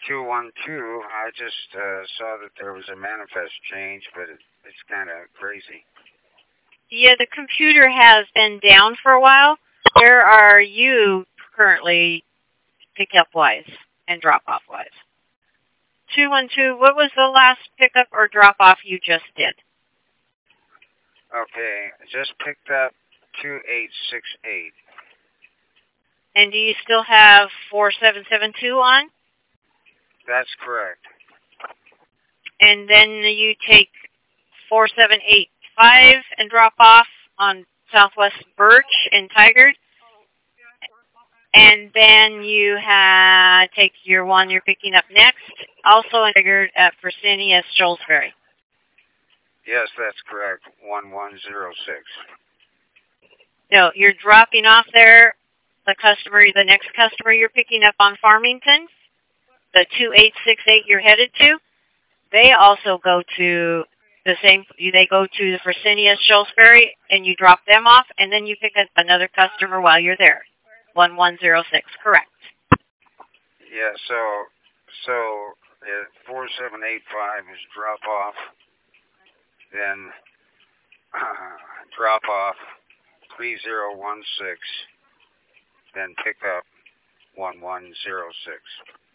212, I just saw that there was a manifest change, but it's kind of crazy. Yeah, the computer has been down for a while. Where are you currently pickup wise and drop off wise? 212, what was the last pickup or drop off you just did? Okay, just picked up 2868. And do you still have 4772 on? That's correct. And then you take 4785 and drop off on Southwest Birch in Tigard. And then you take your one you're picking up next, also in Tigard at Fresenius Shrewsbury. Yes, that's correct. 1106. No, you're dropping off there. The next customer you're picking up on Farmington, the 2868 you're headed to, they also go to the same. They go to the Fresenius Shrewsbury, and you drop them off, and then you pick up another customer while you're there. 1106, correct. Yeah, so 4785 is drop off, then drop off 3016, then pick up 1106.